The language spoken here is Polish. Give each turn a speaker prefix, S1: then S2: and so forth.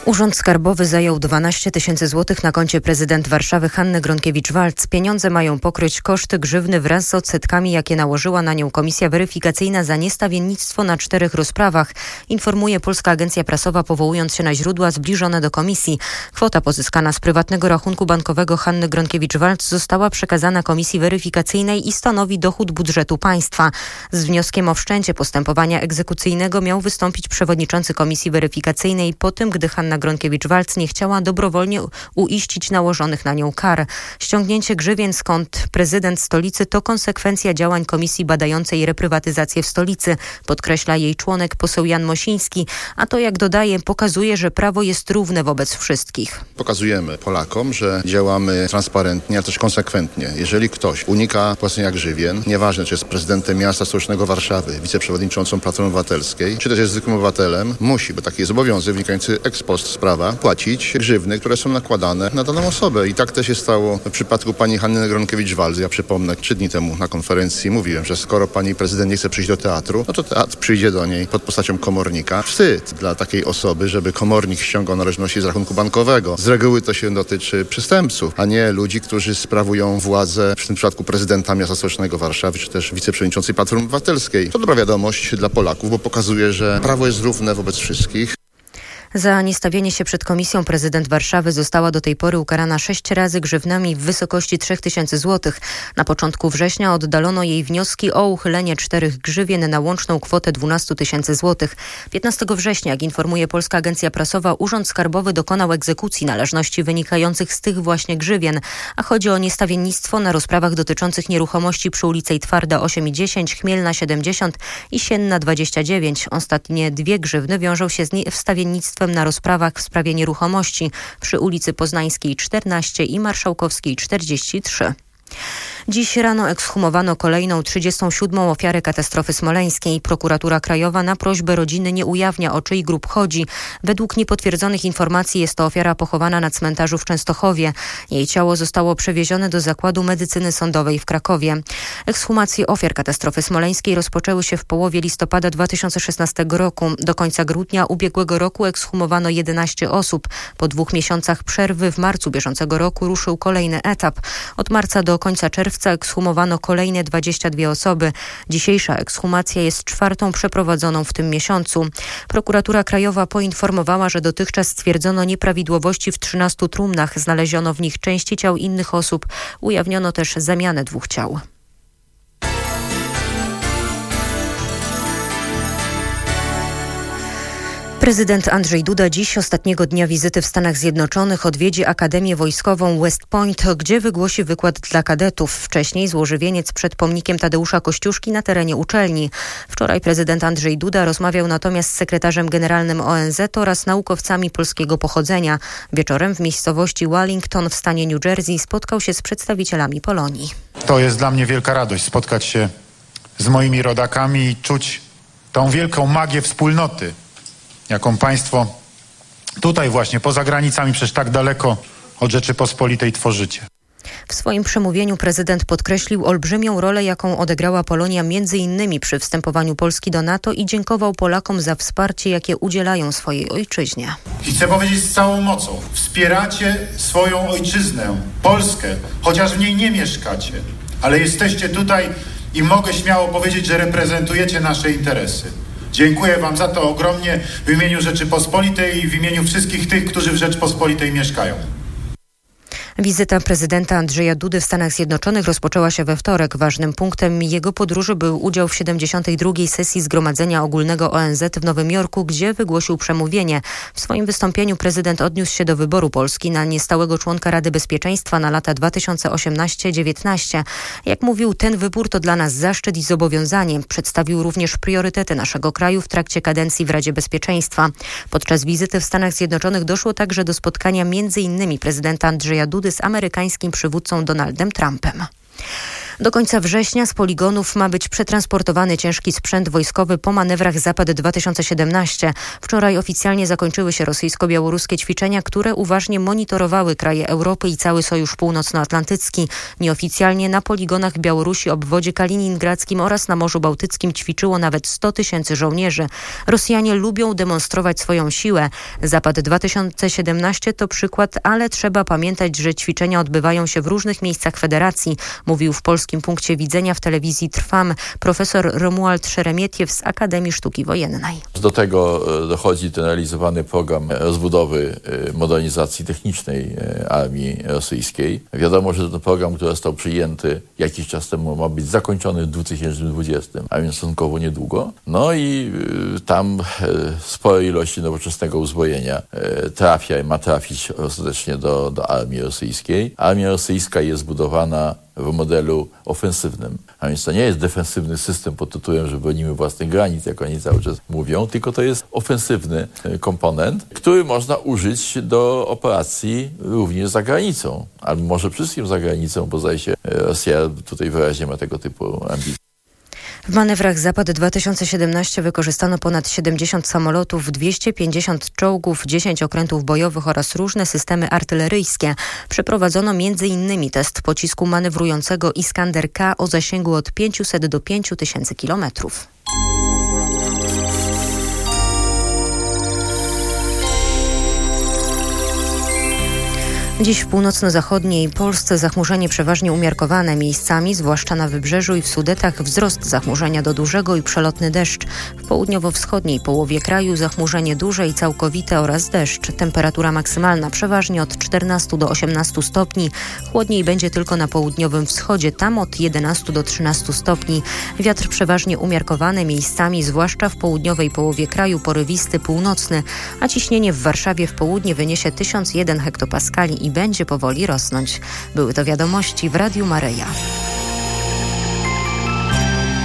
S1: Urząd Skarbowy zajął 12 000 złotych na koncie prezydent Warszawy Hanny Gronkiewicz-Waltz. Pieniądze mają pokryć koszty grzywny wraz z odsetkami, jakie nałożyła na nią Komisja Weryfikacyjna za niestawiennictwo na 4 rozprawach, informuje Polska Agencja Prasowa, powołując się na źródła zbliżone do komisji. Kwota pozyskana z prywatnego rachunku bankowego Hanny Gronkiewicz-Waltz została przekazana Komisji Weryfikacyjnej i stanowi dochód budżetu państwa. Z wnioskiem o wszczęcie postępowania egzekucyjnego miał wystąpić przewodniczący Komisji Weryfikacyjnej po tym, gdy Hanna Gronkiewicz-Waltz nie chciała dobrowolnie uiścić nałożonych na nią kar. Ściągnięcie grzywien z kont prezydent stolicy to konsekwencja działań komisji badającej reprywatyzację w stolicy, podkreśla jej członek poseł Jan Mosiński, a to, jak dodaje, pokazuje, że prawo jest równe wobec wszystkich.
S2: Pokazujemy Polakom, że działamy transparentnie, ale też konsekwentnie. Jeżeli ktoś unika płacenia grzywien, nieważne czy jest prezydentem miasta stołecznego Warszawy, wiceprzewodniczącą Platformy Obywatelskiej, czy też jest zwykłym obywatelem, musi, bo taki jest obowiązek wynikający ex post sprawa, płacić grzywny, które są nakładane na daną osobę. I tak też się stało w przypadku pani Hanny Gronkiewicz-Waltz. Ja przypomnę, 3 dni temu na konferencji mówiłem, że skoro pani prezydent nie chce przyjść do teatru, no to teatr przyjdzie do niej pod postacią komornika. Wstyd dla takiej osoby, żeby komornik ściągał należności z rachunku bankowego. Z reguły to się dotyczy przestępców, a nie ludzi, którzy sprawują władzę, w tym przypadku prezydenta miasta stołecznego Warszawy, czy też wiceprzewodniczącej Platformy Obywatelskiej. To dobra wiadomość dla Polaków, bo pokazuje, że prawo jest równe wobec wszystkich.
S1: Za niestawienie się przed komisją prezydent Warszawy została do tej pory ukarana 6 razy grzywnami w wysokości 3000 złotych. Na początku września oddalono jej wnioski o uchylenie 4 grzywien na łączną kwotę 12 000 złotych. 15 września, jak informuje Polska Agencja Prasowa, Urząd Skarbowy dokonał egzekucji należności wynikających z tych właśnie grzywien, a chodzi o niestawiennictwo na rozprawach dotyczących nieruchomości przy ulicy Twarda 8 i 10, Chmielna 70 i Sienna 29. Ostatnie 2 grzywny wiążą się z wstawiennictwem na rozprawach w sprawie nieruchomości przy ulicy Poznańskiej 14 i Marszałkowskiej 43. Dziś rano ekshumowano kolejną 37. ofiarę katastrofy smoleńskiej. Prokuratura Krajowa na prośbę rodziny nie ujawnia, o czyj grób chodzi. Według niepotwierdzonych informacji jest to ofiara pochowana na cmentarzu w Częstochowie. Jej ciało zostało przewiezione do Zakładu Medycyny Sądowej w Krakowie. Ekshumacje ofiar katastrofy smoleńskiej rozpoczęły się w połowie listopada 2016 roku. Do końca grudnia ubiegłego roku ekshumowano 11 osób. Po 2 miesiącach przerwy w marcu bieżącego roku ruszył kolejny etap. Od marca do końca czerwca ekshumowano kolejne 22 osoby. Dzisiejsza ekshumacja jest 4. przeprowadzoną w tym miesiącu. Prokuratura Krajowa poinformowała, że dotychczas stwierdzono nieprawidłowości w 13 trumnach. Znaleziono w nich części ciał innych osób. Ujawniono też zamianę 2 ciał. Prezydent Andrzej Duda dziś, ostatniego dnia wizyty w Stanach Zjednoczonych, odwiedzi Akademię Wojskową West Point, gdzie wygłosi wykład dla kadetów. Wcześniej złoży wieniec przed pomnikiem Tadeusza Kościuszki na terenie uczelni. Wczoraj prezydent Andrzej Duda rozmawiał natomiast z sekretarzem generalnym ONZ oraz naukowcami polskiego pochodzenia. Wieczorem w miejscowości Wallington w stanie New Jersey spotkał się z przedstawicielami Polonii.
S3: To jest dla mnie wielka radość spotkać się z moimi rodakami i czuć tą wielką magię wspólnoty, jaką państwo tutaj właśnie, poza granicami, przecież tak daleko od Rzeczypospolitej tworzycie.
S1: W swoim przemówieniu prezydent podkreślił olbrzymią rolę, jaką odegrała Polonia m.in. przy wstępowaniu Polski do NATO i dziękował Polakom za wsparcie, jakie udzielają swojej ojczyźnie.
S3: I chcę powiedzieć z całą mocą, wspieracie swoją ojczyznę, Polskę, chociaż w niej nie mieszkacie, ale jesteście tutaj i mogę śmiało powiedzieć, że reprezentujecie nasze interesy. Dziękuję wam za to ogromnie w imieniu Rzeczypospolitej i w imieniu wszystkich tych, którzy w Rzeczypospolitej mieszkają.
S1: Wizyta prezydenta Andrzeja Dudy w Stanach Zjednoczonych rozpoczęła się we wtorek. Ważnym punktem jego podróży był udział w 72. sesji Zgromadzenia Ogólnego ONZ w Nowym Jorku, gdzie wygłosił przemówienie. W swoim wystąpieniu prezydent odniósł się do wyboru Polski na niestałego członka Rady Bezpieczeństwa na lata 2018-19. Jak mówił, ten wybór to dla nas zaszczyt i zobowiązanie. Przedstawił również priorytety naszego kraju w trakcie kadencji w Radzie Bezpieczeństwa. Podczas wizyty w Stanach Zjednoczonych doszło także do spotkania m.in. prezydenta Andrzeja Dudy z amerykańskim przywódcą Donaldem Trumpem. Do końca września z poligonów ma być przetransportowany ciężki sprzęt wojskowy po manewrach Zapad 2017. Wczoraj oficjalnie zakończyły się rosyjsko-białoruskie ćwiczenia, które uważnie monitorowały kraje Europy i cały Sojusz Północnoatlantycki. Nieoficjalnie na poligonach w Białorusi, obwodzie kaliningradzkim oraz na Morzu Bałtyckim ćwiczyło nawet 100 000 żołnierzy. Rosjanie lubią demonstrować swoją siłę. Zapad 2017 to przykład, ale trzeba pamiętać, że ćwiczenia odbywają się w różnych miejscach federacji, mówił w Polskim Punkcie Widzenia w telewizji Trwam profesor Romuald Szeremietiew z Akademii Sztuki Wojennej.
S4: Do tego dochodzi ten realizowany program rozbudowy modernizacji technicznej armii rosyjskiej. Wiadomo, że ten program, który został przyjęty jakiś czas temu, ma być zakończony w 2020, a więc stosunkowo niedługo. No i tam spore ilości nowoczesnego uzbrojenia ma trafić ostatecznie do armii rosyjskiej. Armia rosyjska jest zbudowana w modelu ofensywnym. A więc to nie jest defensywny system pod tytułem, że bronimy własnych granic, jak oni cały czas mówią, tylko to jest ofensywny komponent, który można użyć do operacji również za granicą. Albo może przede wszystkim za granicą, bo zdaje się Rosja tutaj wyraźnie ma tego typu ambicje.
S1: W manewrach Zapad 2017 wykorzystano ponad 70 samolotów, 250 czołgów, 10 okrętów bojowych oraz różne systemy artyleryjskie. Przeprowadzono m.in. test pocisku manewrującego Iskander K o zasięgu od 500 do 5000 kilometrów. Dziś w północno-zachodniej Polsce zachmurzenie przeważnie umiarkowane, miejscami, zwłaszcza na Wybrzeżu i w Sudetach, wzrost zachmurzenia do dużego i przelotny deszcz. W południowo-wschodniej połowie kraju zachmurzenie duże i całkowite oraz deszcz. Temperatura maksymalna przeważnie od 14 do 18 stopni. Chłodniej będzie tylko na południowym wschodzie, tam od 11 do 13 stopni. Wiatr przeważnie umiarkowany, miejscami, zwłaszcza w południowej połowie kraju porywisty, północny, a ciśnienie w Warszawie w południe wyniesie 1001 hektopaskali i będzie powoli rosnąć. Były to wiadomości w Radiu Maryja.